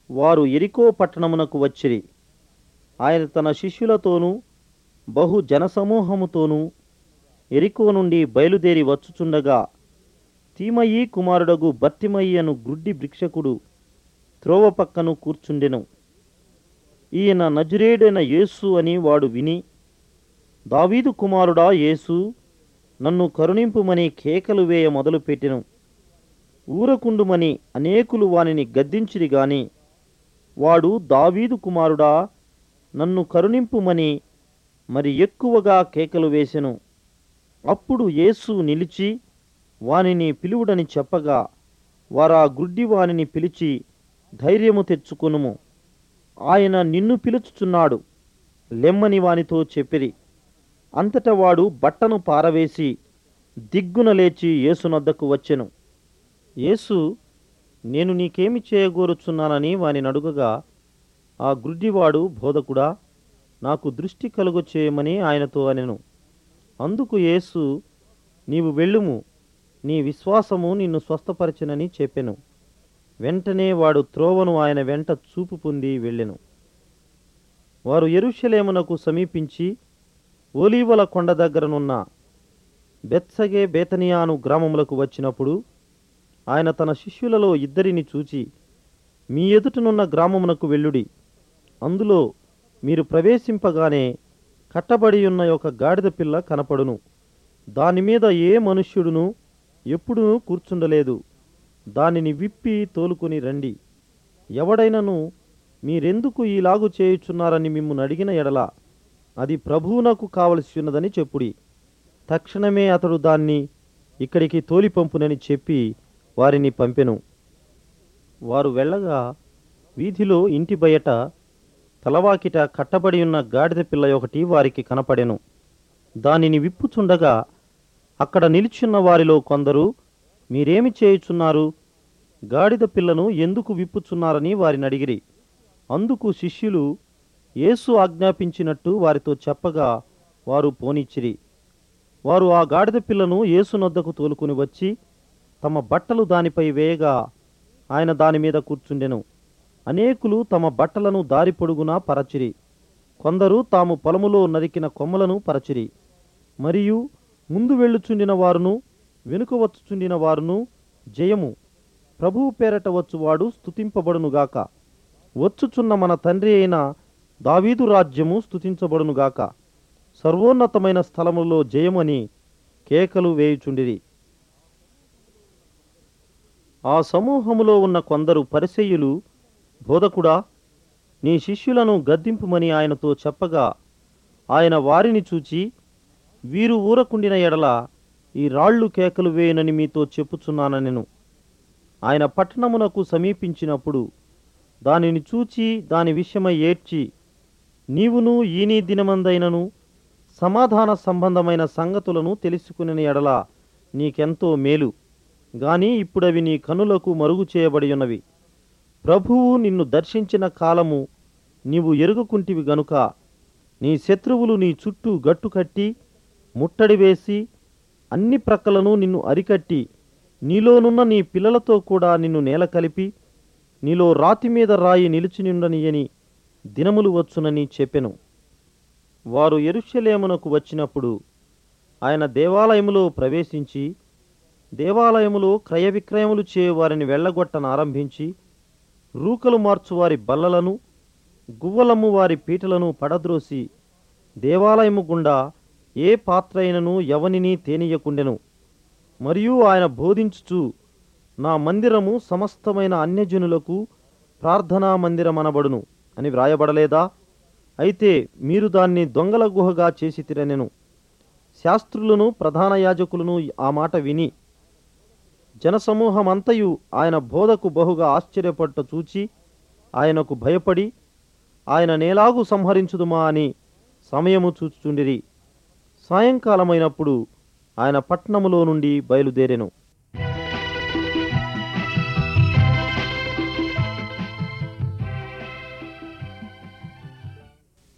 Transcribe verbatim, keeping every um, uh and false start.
వారు యెరికో పట్టణమునకు వచ్చిరి. ఆయన తన శిష్యులతోనూ బహు జనసమూహముతోనూ యెరికో నుండి బయలుదేరి వచ్చుచుండగా, తీమయి కుమారుడగు బర్తిమయి అను గ్రుడ్డి భిక్షకుడు త్రోవ పక్కను కూర్చుండెను. ఈయన నజరేయుడైన యేసు అని వాడు విని, దావీదు కుమారుడా యేసు, నన్ను కరుణింపుమని కేకలు వేయ మొదలుపెట్టెను. ఊరకుండుమని అనేకులు వానిని గద్దించిరి గాని, వాడు దావీదు కుమారుడా, నన్ను కరుణింపుమని మరి ఎక్కువగా కేకలు వేసెను. అప్పుడు యేసు నిలిచి వానిని పిలువుడని చెప్పగా, వారా గ్రుడ్డి వానిని పిలిచి, ధైర్యము తెచ్చుకొనుము, ఆయన నిన్ను పిలుచుచున్నాడు, లెమ్మని వానితో చెప్పిరి. అంతట వాడు బట్టను పారవేసి దిగ్గున లేచి యేసునొద్దకు వచ్చెను. యేసు, నేను నీకేమి చేయగోరుచున్నానని వానినడుగగా, ఆ గ్రుడ్డివాడు, బోధకుడా, నాకు దృష్టి కలుగ చేయమని ఆయనతో అనెను. అందుకు యేసు, నీవు వెళ్ళుము, నీ విశ్వాసము నిన్ను స్వస్థపరచెనని చెప్పెను. వెంటనే వాడు త్రోవను ఆయన వెంట చూపు పొంది వెళ్ళెను. వారు యెరూషలేమునకు సమీపించి ఓలీవల కొండ దగ్గరనున్న బెత్సగే బేతనియాను గ్రామములకు వచ్చినప్పుడు, ఆయన తన శిష్యులలో ఇద్దరిని చూచి, మీ ఎదుటనున్న గ్రామమునకు వెళ్ళుడి, అందులో మీరు ప్రవేశింపగానే కట్టబడి ఉన్న ఒక గాడిద పిల్ల కనపడును. దానిమీద ఏ మనుష్యుడును ఎప్పుడూ కూర్చుండలేదు. దానిని విప్పి తోలుకొని రండి. ఎవడైనను మీరెందుకు ఈలాగు చేయుచున్నారని మిమ్మును అడిగిన ఎడల, అది ప్రభువునకు కావలసి ఉన్నదని చెప్పుడి. తక్షణమే అతడు దాన్ని ఇక్కడికి తోలిపంపునని చెప్పి వారిని పంపెను. వారు వెళ్ళగా వీధిలో ఇంటి బయట తలవాకిట కట్టబడి ఉన్న గాడిద పిల్ల ఒకటి వారికి కనపడెను. దానిని విప్పుచుండగా అక్కడ నిలిచున్న వారిలో కొందరు, మీరేమి చేయుచున్నారు? గాడిద పిల్లను ఎందుకు విప్పుచున్నారని వారిని అడిగిరి. అందుకు శిష్యులు యేసు ఆజ్ఞాపించినట్టు వారితో చెప్పగా వారు పోనిచ్చిరి. వారు ఆ గాడిద పిల్లను యేసునొద్దకు తోలుకుని వచ్చి తమ బట్టలు దానిపై వేయగా ఆయన దాని మీద కూర్చుండెను. అనేకులు తమ బట్టలను దారి పొడుగునా పరచిరి. కొందరు తాము పొలములో నరికిన కొమ్మలను పరచిరి. మరియు ముందు వెళ్ళుచుండిన వారును వెనుక వచ్చుచుండిన వారును, జయము, ప్రభువు పేరట వచ్చువాడు స్తుతింపబడునుగాక, వచ్చుచున్న మన తండ్రి అయిన దావీదు రాజ్యము స్తుతించబడునుగాక, సర్వోన్నతమైన స్థలములో జయమని కేకలు వేయుచుండిరి. ఆ సమూహములో ఉన్న కొందరు పరిసయ్యులు, బోధకుడా, నీ శిష్యులను గద్దింపుమని ఆయనతో చెప్పగా, ఆయన వారిని చూచి, వీరు ఊరకుండిన ఎడల ఈ రాళ్ళు కేకలు వేయునని మీతో చెప్పుచున్నానెను. ఆయన పట్టణమునకు సమీపించినప్పుడు దానిని చూచి దాని విషయమై ఏడ్చి, నీవును ఈనీ దినమందైనను సమాధాన సంబంధమైన సంగతులను తెలుసుకుని ఎడల నీకెంతో మేలు, గాని ఇప్పుడవి నీ కనులకు మరుగు చేయబడి ఉన్నవి. ప్రభువు నిన్ను దర్శించిన కాలము నీవు ఎరుగుకుంటివి గనుక, నీ శత్రువులు నీ చుట్టూ గట్టుకట్టి ముట్టడి వేసి అన్ని ప్రక్కలను నిన్ను అరికట్టి, నీలోనున్న నీ పిల్లలతో కూడా నిన్ను నేల కలిపి, నీలో రాతి మీద రాయి నిలిచినుండనియని దినములు వచ్చునని చెప్పెను. వారు యెరూషలేమునకు వచ్చినప్పుడు ఆయన దేవాలయములో ప్రవేశించి, దేవాలయములో క్రయ విక్రయములు చేయువారిని వెళ్ళగొట్టనారంభించి, రూకలు మార్చువారి బల్లలను, గువ్వలమ్ము వారి పీటలను పడద్రోసి, దేవాలయము గుండా ఏ పాత్ర అయినను ఎవనిని తేనీయకుండెను. మరియు ఆయన బోధించుచు, నా మందిరము సమస్తమైన అన్యజనులకు ప్రార్థనా మందిరమనబడును అని వ్రాయబడలేదా? అయితే మీరు దాన్ని దొంగల గుహగా చేసి తిరనెను. శాస్త్రులను ప్రధాన యాజకులను ఆ మాట విని జనసమూహమంతయు ఆయన బోధకు బహుగా ఆశ్చర్యపట్ట చూచి ఆయనకు భయపడి, ఆయన నేలాగు సంహరించుదుమా అని సమయము చూచుచుండిరి. సాయంకాలమైనప్పుడు ఆయన పట్టణములో నుండి బయలుదేరెను.